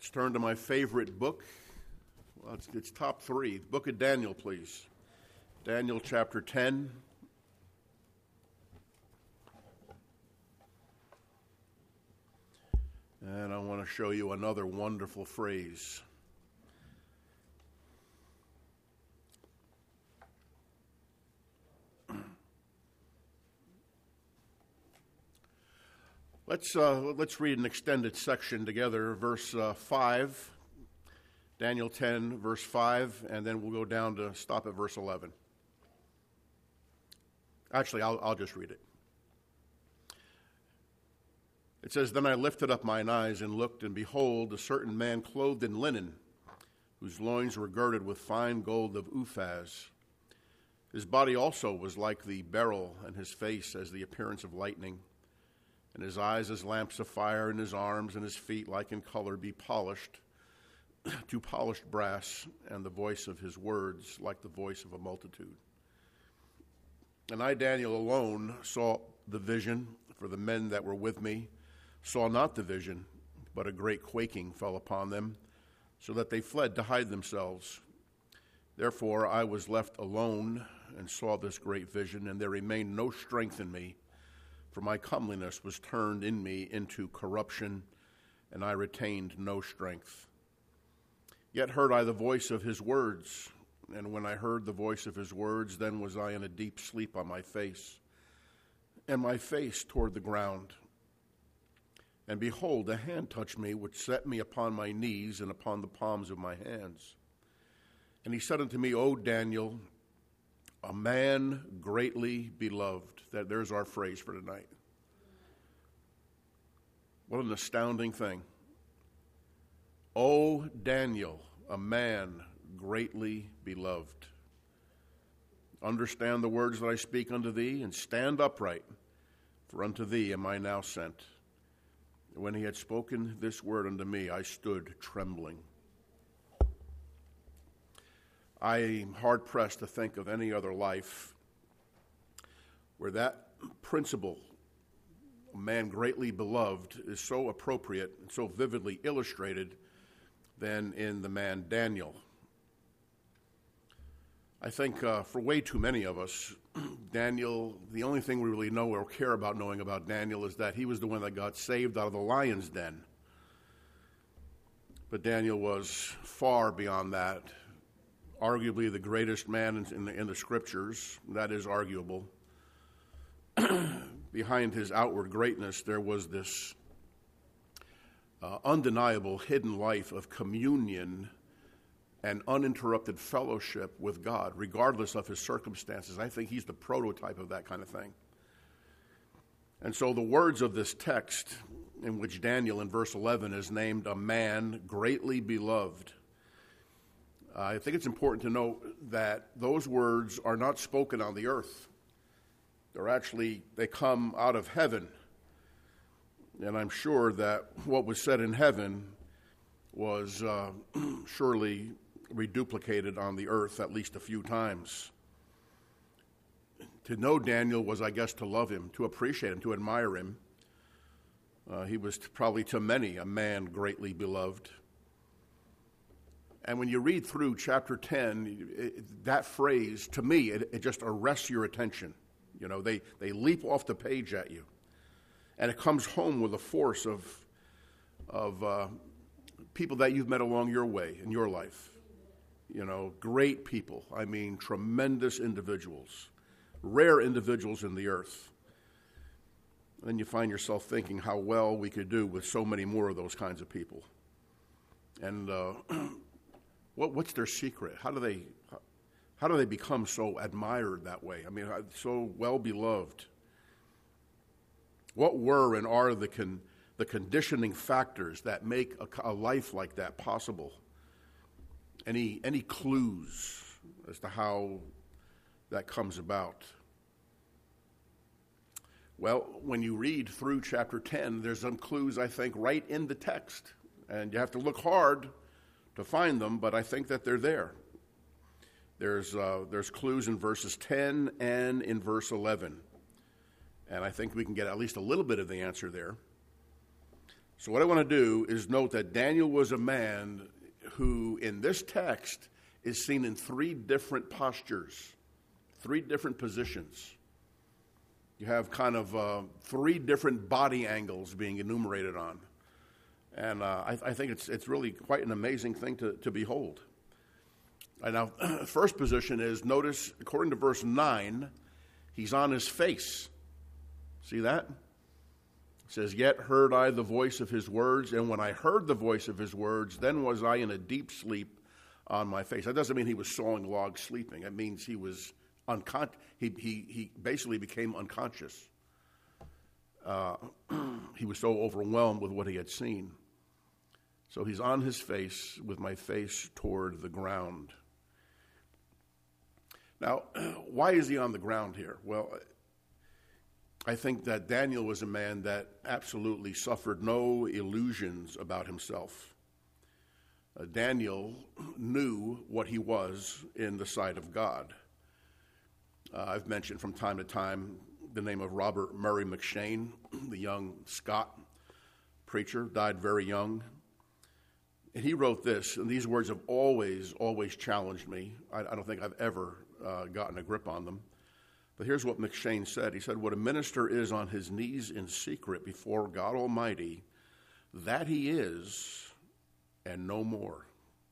Let's turn to my favorite book. Well, it's top three. The book of Daniel, please. Daniel chapter 10. And I want to show you another wonderful phrase. Let's read an extended section together, verse 5, Daniel 10, verse 5, and then we'll go down to stop at verse 11. Actually, I'll just read it. It says, "Then I lifted up mine eyes and looked, and behold, a certain man clothed in linen, whose loins were girded with fine gold of Uphaz. His body also was like the beryl, and his face as the appearance of lightning. And his eyes as lamps of fire, and his arms and his feet like in color be polished to polished brass, and the voice of his words like the voice of a multitude. And I, Daniel, alone saw the vision, for the men that were with me saw not the vision, but a great quaking fell upon them, so that they fled to hide themselves. Therefore I was left alone and saw this great vision, and there remained no strength in me, for my comeliness was turned in me into corruption, and I retained no strength. Yet heard I the voice of his words, and when I heard the voice of his words, then was I in a deep sleep on my face, and my face toward the ground. And behold, a hand touched me, which set me upon my knees and upon the palms of my hands. And he said unto me, O Daniel, a man greatly beloved." There's our phrase for tonight. What an astounding thing. O Daniel, a man greatly beloved. Understand the words that I speak unto thee, and stand upright, for unto thee am I now sent. When he had spoken this word unto me, I stood trembling. I am hard-pressed to think of any other life where that principle, a man greatly beloved, is so appropriate and so vividly illustrated than in the man Daniel. I think for way too many of us, Daniel, the only thing we really know or care about knowing about Daniel is that he was the one that got saved out of the lion's den. But Daniel was far beyond that. Arguably the greatest man in the scriptures. That is arguable. Behind his outward greatness, there was this undeniable hidden life of communion and uninterrupted fellowship with God, regardless of his circumstances. I think he's the prototype of that kind of thing. And so the words of this text, in which Daniel in verse 11 is named a man greatly beloved, I think it's important to note that those words are not spoken on the earth. They come out of heaven. And I'm sure that what was said in heaven was surely reduplicated on the earth at least a few times. To know Daniel was, I guess, to love him, to appreciate him, to admire him. He was probably to many a man greatly beloved. And when you read through chapter 10, that phrase, to me, it just arrests your attention. You know, they leap off the page at you. And it comes home with a force of people that you've met along your way in your life. You know, great people. I mean, tremendous individuals. Rare individuals in the earth. And then you find yourself thinking how well we could do with so many more of those kinds of people. And what's their secret? How do they become so admired that way? I mean, so well beloved. What were and are the conditioning factors that make a life like that possible? Any clues as to how that comes about? Well, when you read through chapter 10, there's some clues, I think, right in the text. And you have to look hard to find them, but I think that they're there. There's clues in verses 10 and in verse 11. And I think we can get at least a little bit of the answer there. So what I want to do is note that Daniel was a man who, in this text, is seen in three different postures, three different positions. You have kind of three different body angles being enumerated on. And I think it's really quite an amazing thing to behold. And now, first position is, notice, according to verse 9, he's on his face. See that? It says, "Yet heard I the voice of his words, and when I heard the voice of his words, then was I in a deep sleep on my face." That doesn't mean he was sawing logs sleeping. It means he was he basically became unconscious. He was so overwhelmed with what he had seen. So he's on his face with my face toward the ground. Now, why is he on the ground here? Well, I think that Daniel was a man that absolutely suffered no illusions about himself. Daniel knew what he was in the sight of God. I've mentioned from time to time the name of Robert Murray McCheyne, the young Scot preacher, died very young. And he wrote this, and these words have always challenged me. I don't think I've ever gotten a grip on them. But here's what McCheyne said. He said, "What a minister is on his knees in secret before God Almighty, that he is, and no more."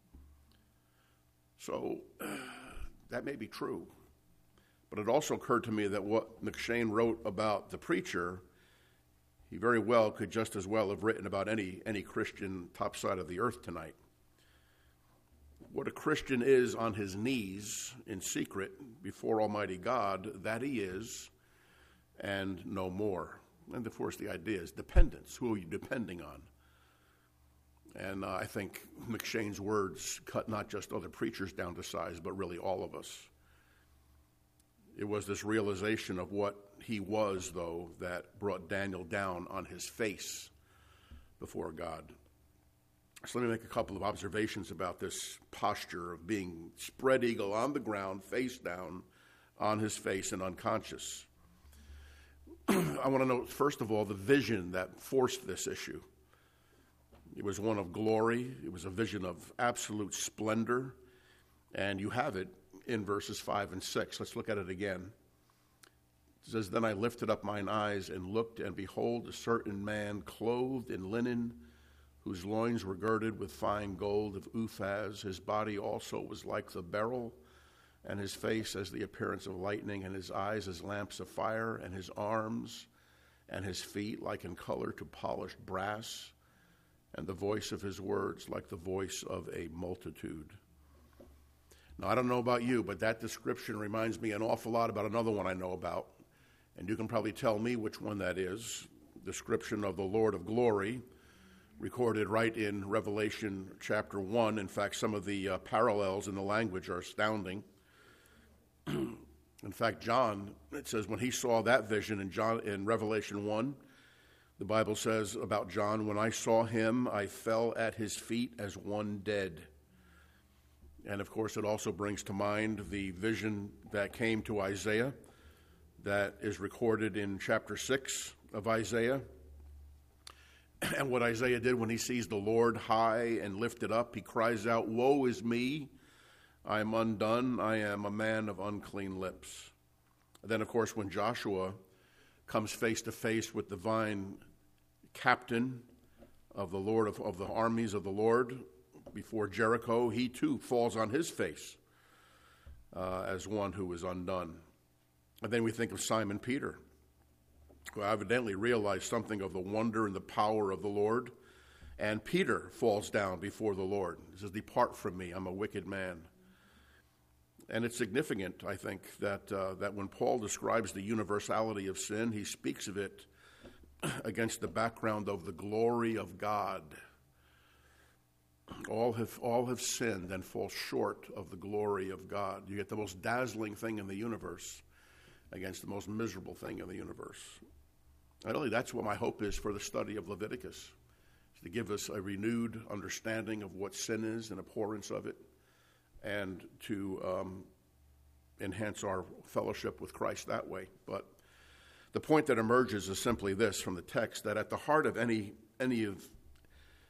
So that may be true. But it also occurred to me that what McCheyne wrote about the preacher, he very well could just as well have written about any Christian top side of the earth tonight. What a Christian is on his knees in secret before Almighty God, that he is, and no more. And of course the idea is dependence. Who are you depending on? And I think McCheyne's words cut not just other preachers down to size, but really all of us. It was this realization of what he was, though, that brought Daniel down on his face before God. So let me make a couple of observations about this posture of being spread eagle on the ground, face down, on his face and unconscious. I want to note, first of all, the vision that forced this issue. It was one of glory. It was a vision of absolute splendor. And you have it in verses 5 and 6. Let's look at it again. It says, "Then I lifted up mine eyes and looked, and behold, a certain man clothed in linen, whose loins were girded with fine gold of Uphaz. His body also was like the beryl, and his face as the appearance of lightning, and his eyes as lamps of fire, and his arms and his feet like in color to polished brass, and the voice of his words like the voice of a multitude." Now, I don't know about you, but that description reminds me an awful lot about another one I know about, and you can probably tell me which one that is. Description of the Lord of glory, recorded right in Revelation chapter 1. In fact, some of the parallels in the language are astounding. In fact, John, it says when he saw that vision in Revelation 1, the Bible says about John, "When I saw him, I fell at his feet as one dead." And of course, it also brings to mind the vision that came to Isaiah that is recorded in chapter 6 of Isaiah. And what Isaiah did when he sees the Lord high and lifted up, he cries out, "Woe is me, I am undone, I am a man of unclean lips." And then, of course, when Joshua comes face to face with the divine captain of the Lord of the armies of the Lord before Jericho, he too falls on his face as one who is undone. And then we think of Simon Peter, who evidently realized something of the wonder and the power of the Lord. And Peter falls down before the Lord. He says, "Depart from me, I'm a wicked man." And it's significant, I think, that when Paul describes the universality of sin, he speaks of it against the background of the glory of God. All have sinned and fall short of the glory of God. You get the most dazzling thing in the universe against the most miserable thing in the universe. And really, that's what my hope is for the study of Leviticus, is to give us a renewed understanding of what sin is and abhorrence of it, and to enhance our fellowship with Christ that way. But the point that emerges is simply this from the text, that at the heart of any of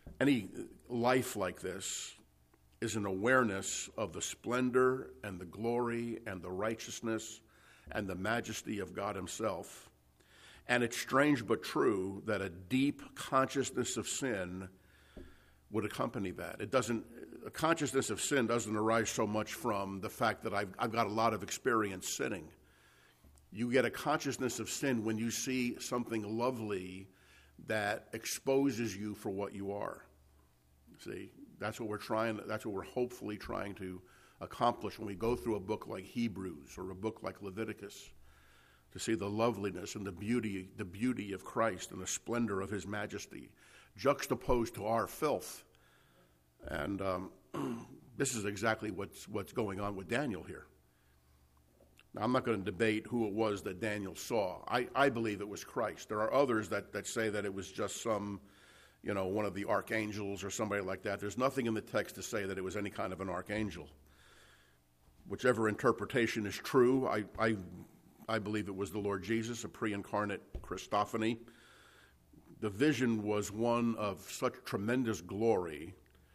Any life like this is an awareness of the splendor and the glory and the righteousness and the majesty of God himself. And it's strange but true that a deep consciousness of sin would accompany that. A consciousness of sin doesn't arise so much from the fact that I've got a lot of experience sinning. You get a consciousness of sin when you see something lovely that exposes you for what you are. See, that's what we're hopefully trying to accomplish when we go through a book like Hebrews or a book like Leviticus, to see the loveliness and the beauty of Christ and the splendor of his majesty juxtaposed to our filth. And this is exactly what's going on with Daniel here. Now, I'm not going to debate who it was that Daniel saw. I believe it was Christ. There are others that say that it was just some, one of the archangels or somebody like that. There's nothing in the text to say that it was any kind of an archangel. Whichever interpretation is true, I believe it was the Lord Jesus, a pre-incarnate Christophany. The vision was one of such tremendous glory.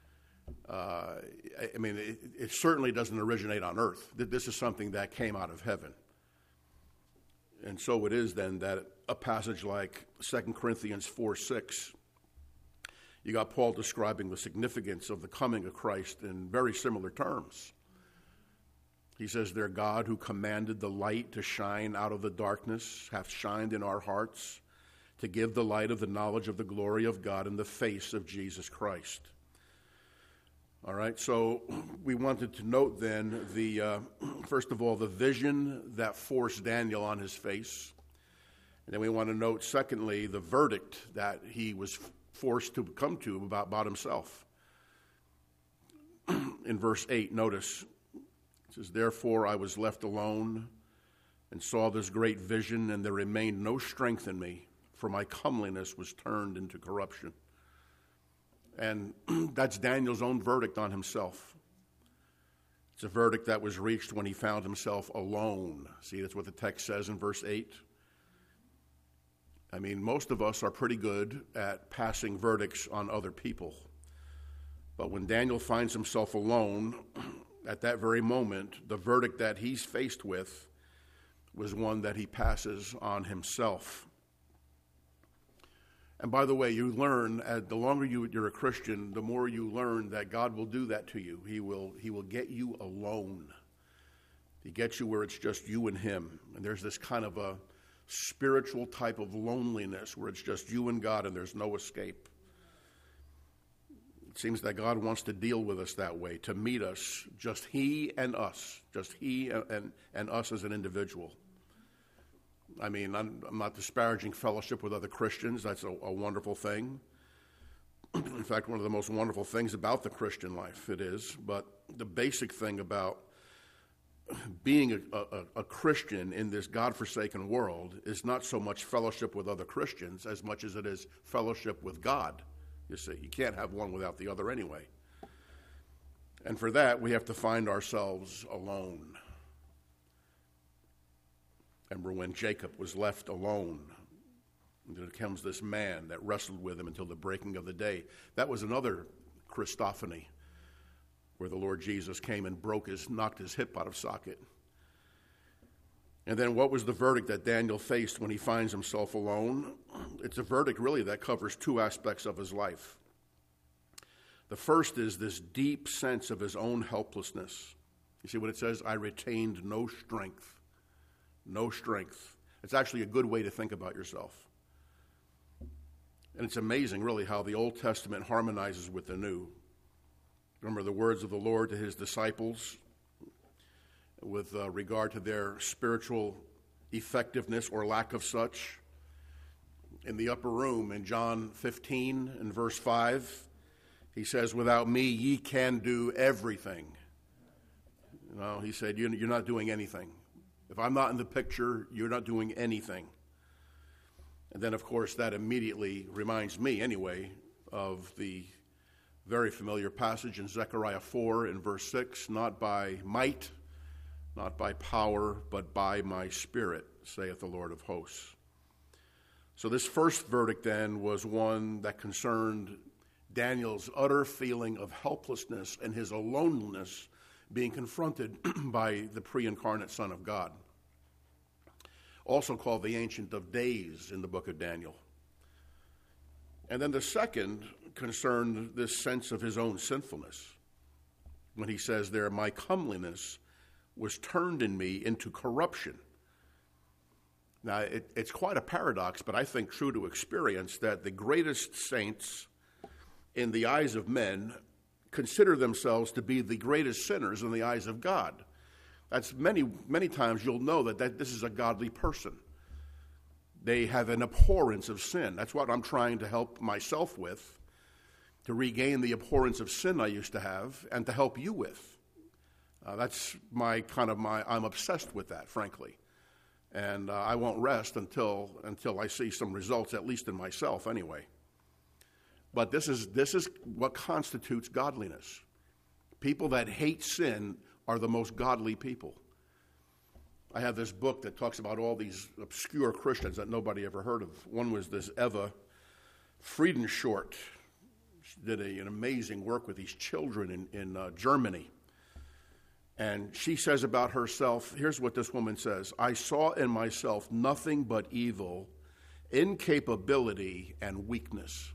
It certainly doesn't originate on earth. This is something that came out of heaven. And so it is then that a passage like 2 Corinthians 4:6, you got Paul describing the significance of the coming of Christ in very similar terms. He says, "Their God who commanded the light to shine out of the darkness hath shined in our hearts to give the light of the knowledge of the glory of God in the face of Jesus Christ." All right, so we wanted to note then first of all, the vision that forced Daniel on his face. And then we want to note, secondly, the verdict that he was forced to come to about himself. In verse 8, notice, it says, "Therefore I was left alone and saw this great vision, and there remained no strength in me, for my comeliness was turned into corruption." And that's Daniel's own verdict on himself. It's a verdict that was reached when he found himself alone. See, that's what the text says in verse 8. Most of us are pretty good at passing verdicts on other people. But when Daniel finds himself alone, at that very moment, the verdict that he's faced with was one that he passes on himself. And by the way, you learn, the longer you're a Christian, the more you learn that God will do that to you. He will get you alone. He gets you where it's just you and him. And there's this kind of a spiritual type of loneliness where it's just you and God and there's no escape. It seems that God wants to deal with us that way, to meet us, just he and us, just he and us as an individual. I'm not disparaging fellowship with other Christians. That's a wonderful thing. In fact, one of the most wonderful things about the Christian life, it is. But the basic thing about being a Christian in this God-forsaken world is not so much fellowship with other Christians as much as it is fellowship with God. You see, you can't have one without the other anyway. And for that, we have to find ourselves alone. Remember when Jacob was left alone, and there comes this man that wrestled with him until the breaking of the day. That was another Christophany, where the Lord Jesus came and knocked his hip out of socket. And then what was the verdict that Daniel faced when he finds himself alone? It's a verdict really that covers two aspects of his life. The first is this deep sense of his own helplessness. You see what it says? I retained no strength. No strength. It's actually a good way to think about yourself. And it's amazing, really, how the Old Testament harmonizes with the New. Remember the words of the Lord to his disciples with regard to their spiritual effectiveness or lack of such. In the upper room in John 15 and verse 5, he says, "Without me ye can do everything." He said, you're not doing anything. If I'm not in the picture, you're not doing anything. And then, of course, that immediately reminds me, anyway, of the very familiar passage in Zechariah 4 in verse 6, "Not by might, not by power, but by my Spirit, saith the Lord of hosts." So this first verdict, then, was one that concerned Daniel's utter feeling of helplessness and his aloneness being confronted by the pre-incarnate Son of God, also called the Ancient of Days in the book of Daniel. And then the second concerned this sense of his own sinfulness, when he says there, my comeliness was turned in me into corruption. Now, it's quite a paradox, but I think true to experience, that the greatest saints in the eyes of men consider themselves to be the greatest sinners in the eyes of God. That's many times you'll know that this is a godly person. They have an abhorrence of sin. That's what I'm trying to help myself with, to regain the abhorrence of sin I used to have, and to help you with. That's I'm obsessed with that, frankly. And I won't rest until I see some results, at least in myself anyway. But this is what constitutes godliness. People that hate sin are the most godly people. I have this book that talks about all these obscure Christians that nobody ever heard of. One was this Eva Friedenshort. She did an amazing work with these children in Germany. And she says about herself, here's what this woman says: I saw in myself nothing but evil, incapability, and weakness.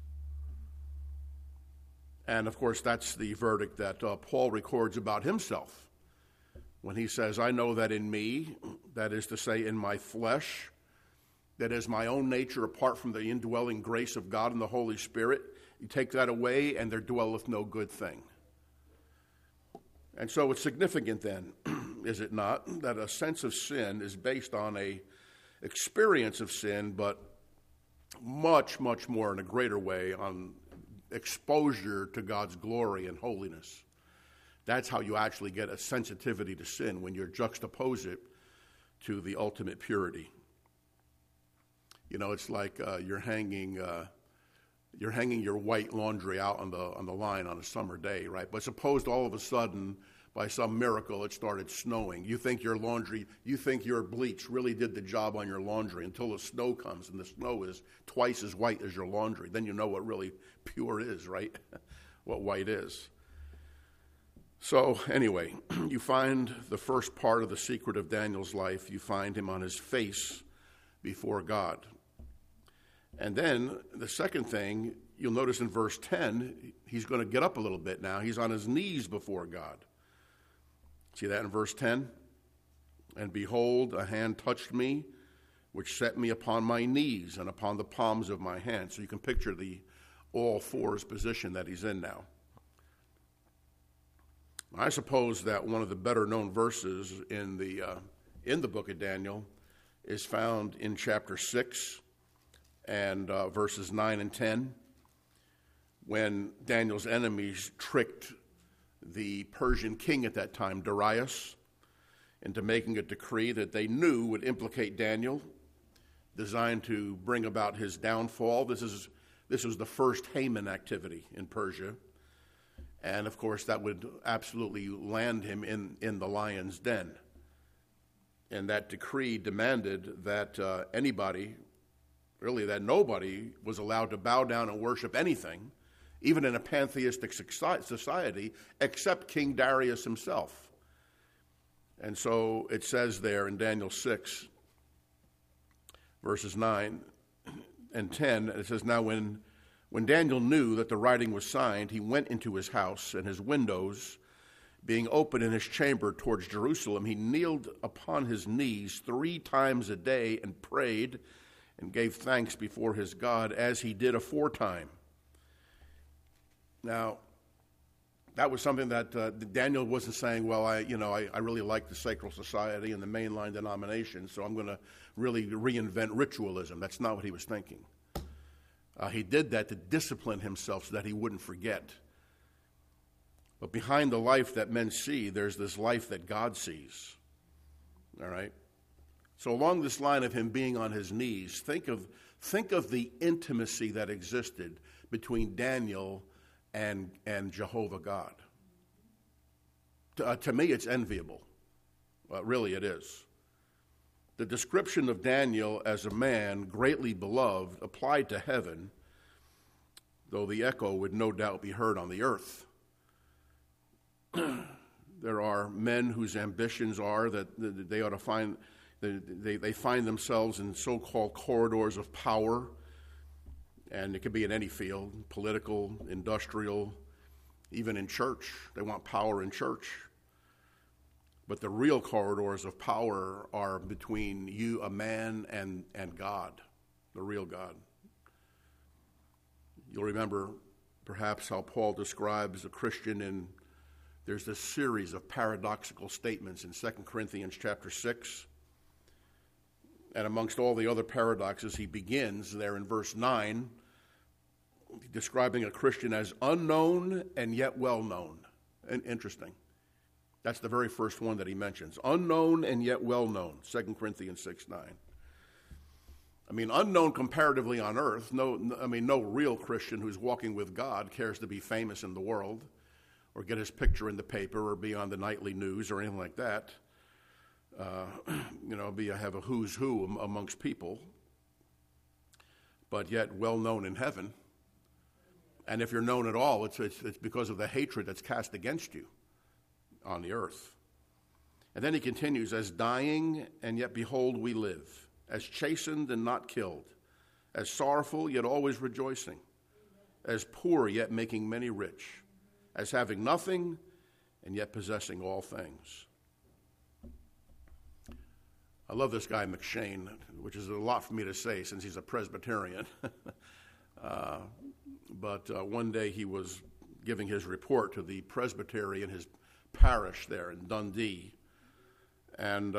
And of course, that's the verdict that Paul records about himself when he says, I know that in me, that is to say in my flesh, that is my own nature apart from the indwelling grace of God and the Holy Spirit, you take that away and there dwelleth no good thing. And so it's significant then, is it not, that a sense of sin is based on a experience of sin, but much, much more in a greater way on exposure to God's glory and holiness. That's how you actually get a sensitivity to sin, when you juxtapose it to the ultimate purity. You know, it's like you're hanging your white laundry out on the line on a summer day, right? But suppose all of a sudden, by some miracle, it started snowing. You think your bleach really did the job on your laundry until the snow comes, and the snow is twice as white as your laundry. Then you know what really pure is, right? What white is. So anyway, you find the first part of the secret of Daniel's life. You find him on his face before God. And then the second thing, you'll notice in verse 10, he's going to get up a little bit now. He's on his knees before God. See that in verse 10? And behold, a hand touched me, which set me upon my knees and upon the palms of my hands. So you can picture the all fours position that he's in now. I suppose that one of the better known verses in the book of Daniel is found in chapter 6 and verses 9 and 10, when Daniel's enemies tricked the Persian king at that time, Darius, into making a decree that they knew would implicate Daniel, designed to bring about his downfall. This was the first Haman activity in Persia. And, of course, that would absolutely land him in the lion's den. And that decree demanded that nobody was allowed to bow down and worship anything, even in a pantheistic society, except King Darius himself. And so it says there in Daniel 6, verses 9 and 10, it says, Now when Daniel knew that the writing was signed, he went into his house, and his windows being open in his chamber towards Jerusalem, he kneeled upon his knees 3 times a day and prayed and gave thanks before his God, as he did aforetime. Now, that was something that Daniel wasn't saying, well, I really like the Sacral Society and the mainline denomination, so I'm going to really reinvent ritualism. That's not what he was thinking. He did that to discipline himself so that he wouldn't forget. But behind the life that men see, there's this life that God sees. All right? So along this line of him being on his knees, think of the intimacy that existed between Daniel and Jehovah God. To me, it's enviable. Really, it is. The description of Daniel as a man greatly beloved applied to heaven though the echo would no doubt be heard on the earth. There are men whose ambitions are that they ought to find, they find themselves in so-called corridors of power, and it could be in any field, political, industrial, even in church. They want power in church. But the real corridors of power are between you, a man, and God, the real God. You'll remember perhaps how Paul describes a Christian in, there's this series of paradoxical statements in 2 Corinthians chapter 6. And amongst all the other paradoxes, he begins there in verse 9, describing a Christian as unknown and yet well known. And interesting. That's the very first one that he mentions. Unknown and yet well known, 2 Corinthians 6:9. I mean, unknown comparatively on earth. No real Christian who's walking with God cares to be famous in the world or get his picture in the paper or be on the nightly news or anything like that. Have a who's who amongst people, but yet well known in heaven. And if you're known at all, it's because of the hatred that's cast against you on the earth. And then he continues, as dying, and yet behold, we live, as chastened and not killed, as sorrowful, yet always rejoicing, as poor, yet making many rich, as having nothing, and yet possessing all things. I love this guy, McShane, which is a lot for me to say since he's a Presbyterian. But one day he was giving his report to the presbytery in his parish there in Dundee. And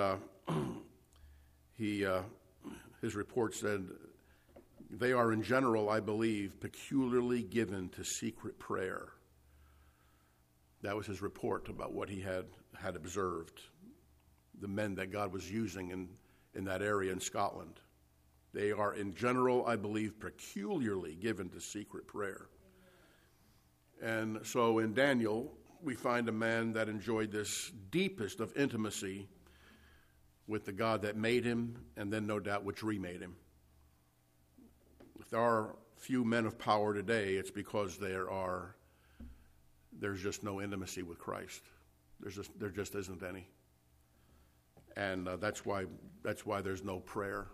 his report said, they are in general, I believe, peculiarly given to secret prayer. That was his report about what he had observed, the men that God was using in that area in Scotland. They are in general, I believe, peculiarly given to secret prayer. And so in Daniel, we find a man that enjoyed this deepest of intimacy with the God that made him, and then no doubt which remade him. If there are few men of power today, it's because there's just no intimacy with Christ. There just isn't any. And that's why there's no prayer.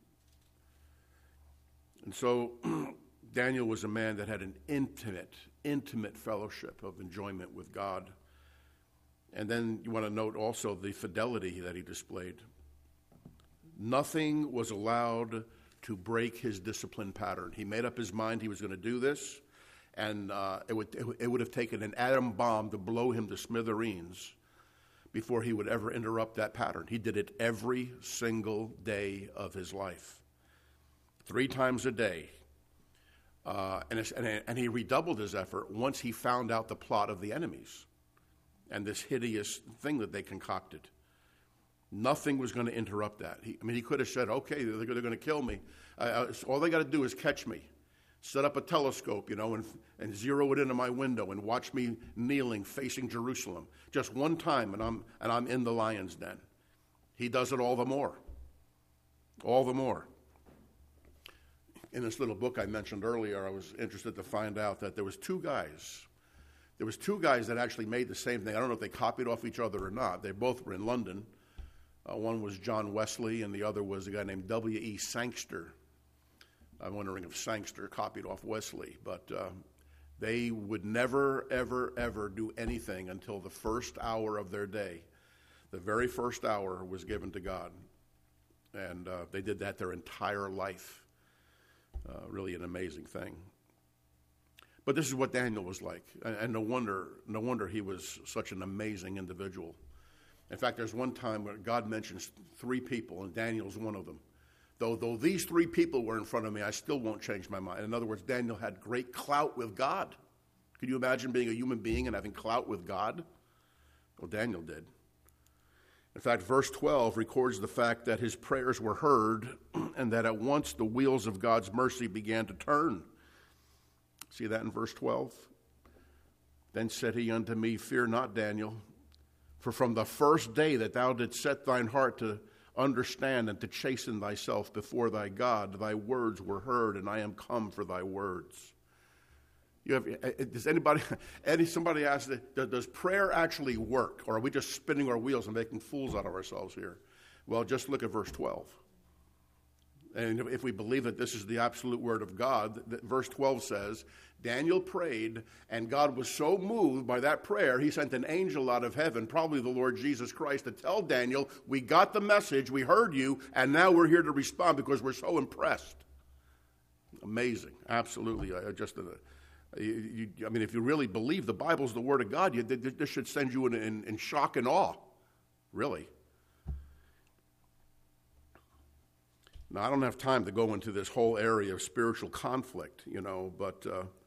And so Daniel was a man that had an intimate fellowship of enjoyment with God. And then you want to note also the fidelity that he displayed. Nothing was allowed to break his discipline pattern. He made up his mind he was going to do this, and it would have taken an atom bomb to blow him to smithereens before he would ever interrupt that pattern. He did it every single day of his life, 3 times a day. And he redoubled his effort once he found out the plot of the enemies and this hideous thing that they concocted. Nothing was going to interrupt that. He could have said, okay, they're going to kill me. All they got to do is catch me. Set up a telescope, and zero it into my window and watch me kneeling facing Jerusalem. Just one time, and I'm in the lion's den. He does it all the more. All the more. In this little book I mentioned earlier, I was interested to find out that there was two guys that actually made the same thing. I don't know if they copied off each other or not. They both were in London. One was John Wesley, and the other was a guy named W.E. Sangster. I'm wondering if Sangster copied off Wesley, but they would never, ever, ever do anything until the first hour of their day. The very first hour was given to God, and they did that their entire life. Really an amazing thing. But this is what Daniel was like, and no wonder he was such an amazing individual. In fact, there's one time where God mentions 3 people, and Daniel's one of them. Though these 3 people were in front of me, I still won't change my mind. In other words, Daniel had great clout with God. Could you imagine being a human being and having clout with God? Well, Daniel did. In fact, verse 12 records the fact that his prayers were heard and that at once the wheels of God's mercy began to turn. See that in verse 12? Then said he unto me, fear not, Daniel, for from the first day that thou didst set thine heart to understand and to chasten thyself before thy God, thy words were heard, and I am come for thy words. Somebody asked, does prayer actually work? Or are we just spinning our wheels and making fools out of ourselves here? Well, just look at verse 12. And if we believe that this is the absolute word of God, verse 12 says, Daniel prayed, and God was so moved by that prayer, he sent an angel out of heaven, probably the Lord Jesus Christ, to tell Daniel, we got the message, we heard you, and now we're here to respond because we're so impressed. Amazing. Absolutely. If you really believe the Bible's the Word of God, this should send you in shock and awe. Really. Now, I don't have time to go into this whole area of spiritual conflict, but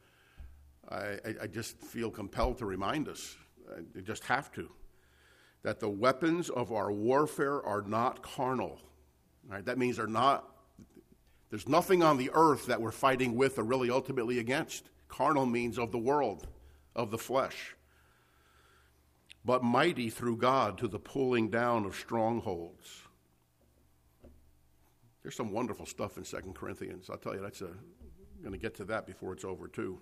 I just feel compelled to remind us, I just have to, that the weapons of our warfare are not carnal. Right? That means there's nothing on the earth that we're fighting with or really ultimately against. Carnal means of the world, of the flesh. But mighty through God to the pulling down of strongholds. There's some wonderful stuff in 2 Corinthians. I'll tell you, I'm going to get to that before it's over, too.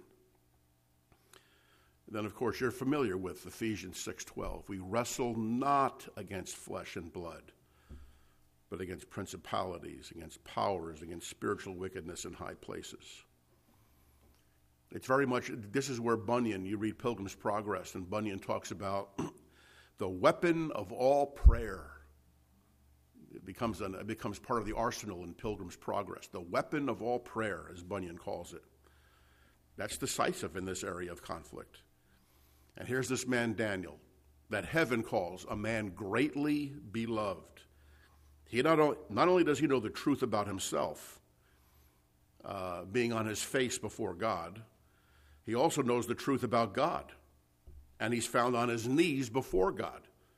And then, of course, you're familiar with Ephesians 6:12. We wrestle not against flesh and blood, but against principalities, against powers, against spiritual wickedness in high places. It's very much, this is where Bunyan, you read Pilgrim's Progress, and Bunyan talks about the weapon of all prayer. It becomes part of the arsenal in Pilgrim's Progress. The weapon of all prayer, as Bunyan calls it. That's decisive in this area of conflict. And here's this man Daniel, that heaven calls a man greatly beloved. He not only does he know the truth about himself, being on his face before God, he also knows the truth about God. And he's found on his knees before God.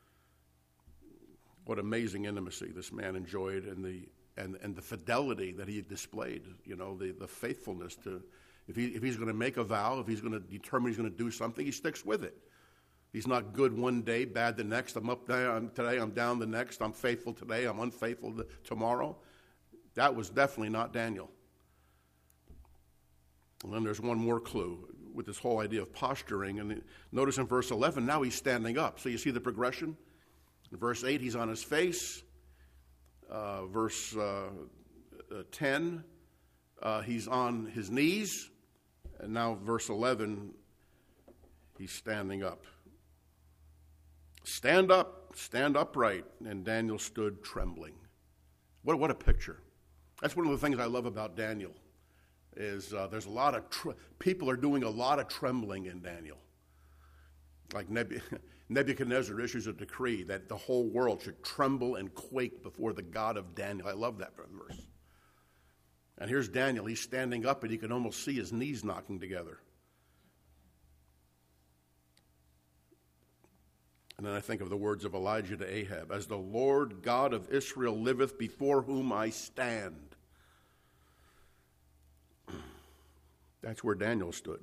What amazing intimacy this man enjoyed, and the fidelity that he displayed. The faithfulness to, if he's going to make a vow, if he's going to determine he's going to do something, he sticks with it. He's not good one day, bad the next. I'm up today, I'm down the next. I'm faithful today, I'm unfaithful tomorrow. That was definitely not Daniel. And then there's one more clue with this whole idea of posturing. And notice in verse 11, now he's standing up. So you see the progression? In verse 8, he's on his face. Verse 10, he's on his knees. And now verse 11, he's standing up. Stand up, stand upright. And Daniel stood trembling. What a picture. That's one of the things I love about Daniel, is there's a lot of, people are doing a lot of trembling in Daniel. Like Nebuchadnezzar issues a decree that the whole world should tremble and quake before the God of Daniel. I love that verse. And here's Daniel. He's standing up, and you can almost see his knees knocking together. And then I think of the words of Elijah to Ahab, as the Lord God of Israel liveth, before whom I stand. That's where Daniel stood.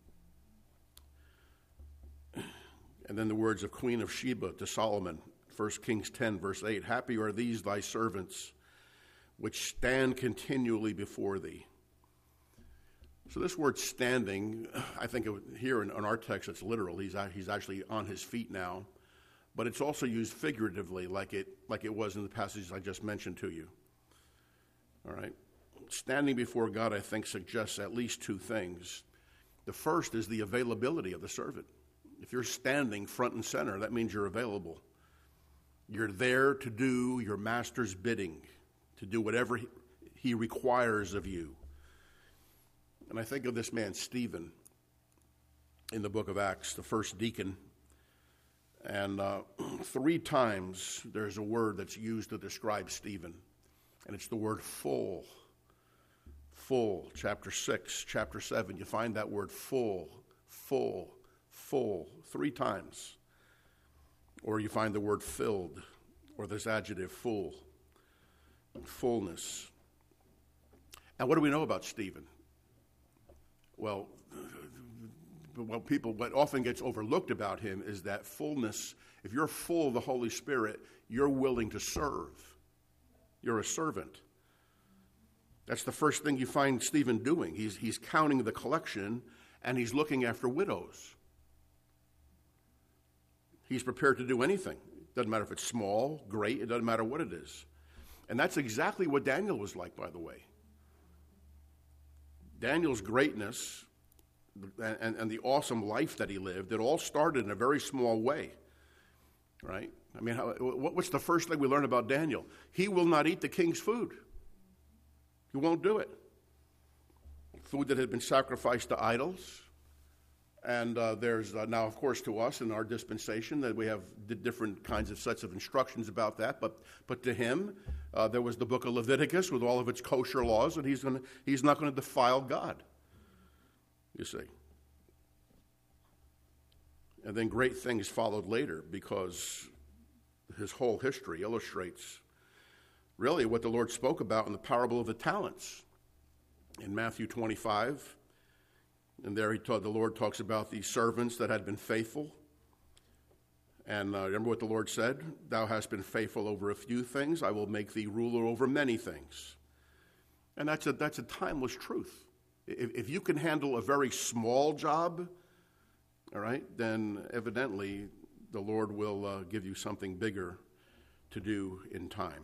And then the words of Queen of Sheba to Solomon, 1 Kings 10, verse 8, happy are these thy servants, which stand continually before thee. So this word standing, I think here in our text it's literal. He's actually on his feet now. But it's also used figuratively, like it was in the passages I just mentioned to you. All right? Standing before God, I think, suggests at least two things. The first is the availability of the servant. If you're standing front and center, that means you're available. You're there to do your master's bidding, to do whatever he requires of you. And I think of this man, Stephen, in the book of Acts, the first deacon. And 3 times there's a word that's used to describe Stephen. And it's the word full. Full. Chapter 6, chapter 7, you find that word full, full, full, 3 times. Or you find the word filled, or this adjective full, fullness. And what do we know about Stephen? Well, what often gets overlooked about him is that fullness. If you're full of the Holy Spirit, you're willing to serve. You're a servant. That's the first thing you find Stephen doing. He's counting the collection, and he's looking after widows. He's prepared to do anything. It doesn't matter if it's small, great, it doesn't matter what it is. And that's exactly what Daniel was like, by the way. Daniel's greatness and the awesome life that he lived, it all started in a very small way, right? I mean, what's the first thing we learn about Daniel? He will not eat the king's food. He won't do it. Food that had been sacrificed to idols. And there's now, of course, to us in our dispensation that we have different kinds of sets of instructions about that. But to him, there was the book of Leviticus with all of its kosher laws, and he's not going to defile God, you see. And then great things followed later because his whole history illustrates really what the Lord spoke about in the parable of the talents. In Matthew 25, and there the Lord talks about these servants that had been faithful. And remember what the Lord said? Thou hast been faithful over a few things. I will make thee ruler over many things. And that's a timeless truth. If you can handle a very small job, all right, then evidently the Lord will give you something bigger to do in time.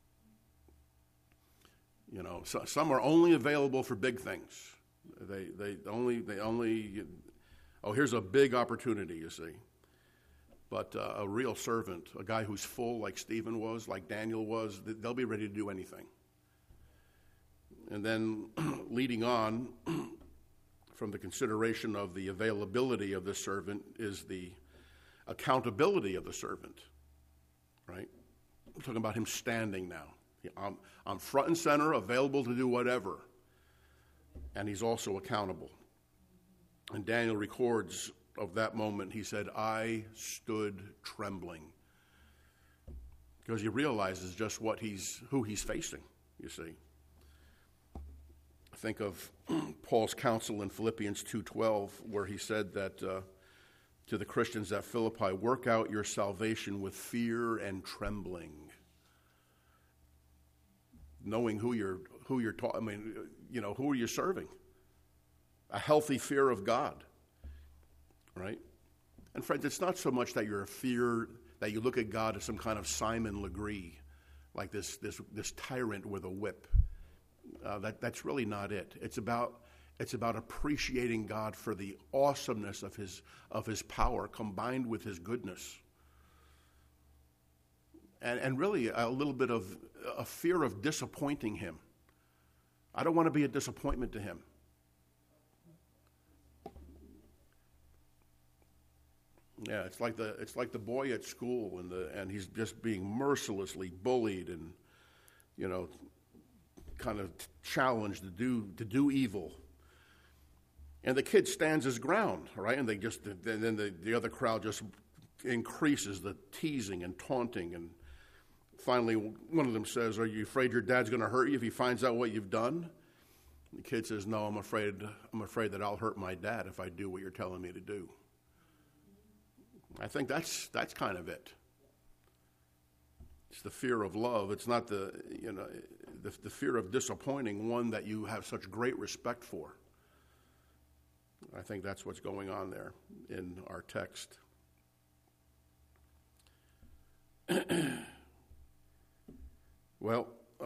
You know, some are only available for big things. They only, here's a big opportunity, you see. But a real servant, a guy who's full like Stephen was, like Daniel was, they'll be ready to do anything. And then leading on from the consideration of the availability of the servant is the accountability of the servant, right? I'm talking about him standing now. I'm front and center, available to do whatever. And he's also accountable. And Daniel records of that moment, he said, I stood trembling. Because he realizes just who he's facing, you see. Think of Paul's counsel in Philippians 2:12, where he said that to the Christians at Philippi, work out your salvation with fear and trembling. Knowing who you're who are you serving? A healthy fear of God, right? And friends, it's not so much that you're a fear that you look at God as some kind of Simon Legree, like this tyrant with a whip. That's really not it. It's about appreciating God for the awesomeness of his power combined with his goodness. And really a little bit of a fear of disappointing him. I don't want to be a disappointment to him. Yeah, it's like the boy at school and he's just being mercilessly bullied and, kind of challenged to do evil. And the kid stands his ground, right? And then the other crowd just increases the teasing and taunting. And finally, one of them says, "Are you afraid your dad's going to hurt you if he finds out what you've done?" And the kid says, "No, I'm afraid that I'll hurt my dad if I do what you're telling me to do." I think that's kind of it. It's the fear of love. It's not the fear of disappointing one that you have such great respect for. I think that's what's going on there in our text. Well,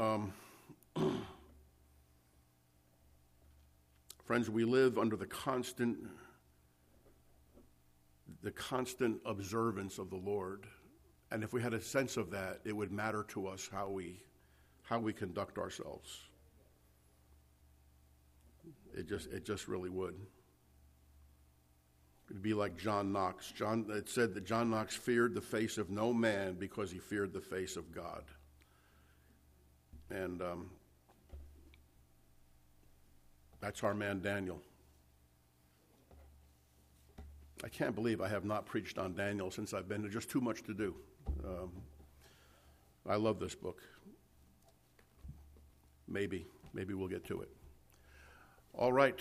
friends, we live under the constant observance of the Lord. And if we had a sense of that, it would matter to us how we conduct ourselves. It just really would. It'd be like John Knox. It said that John Knox feared the face of no man because he feared the face of God. And that's our man Daniel. I can't believe I have not preached on Daniel since I've been there. Just too much to do. I love this book. Maybe we'll get to it. All right.